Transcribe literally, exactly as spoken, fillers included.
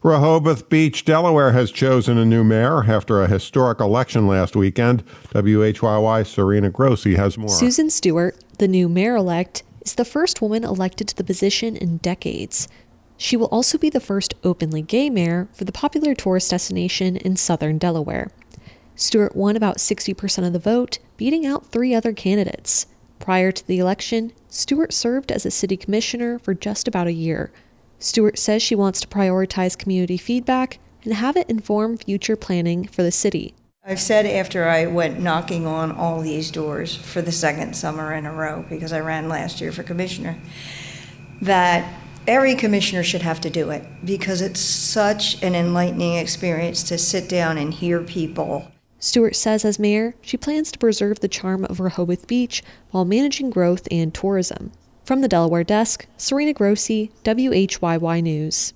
Rehoboth Beach, Delaware has chosen a new mayor after a historic election last weekend. W H Y Y Serena Grossi has more. Susan Stewart, the new mayor-elect, is the first woman elected to the position in decades. She will also be the first openly gay mayor for the popular tourist destination in southern Delaware. Stewart won about sixty percent of the vote, beating out three other candidates. Prior to the election, Stewart served as a city commissioner for just about a year. Stewart says she wants to prioritize community feedback and have it inform future planning for the city. I've said after I went knocking on all these doors for the second summer in a row, because I ran last year for commissioner, that every commissioner should have to do it, because it's such an enlightening experience to sit down and hear people. Stewart says as mayor, she plans to preserve the charm of Rehoboth Beach while managing growth and tourism. From the Delaware desk, Serena Grossi, W H Y Y News.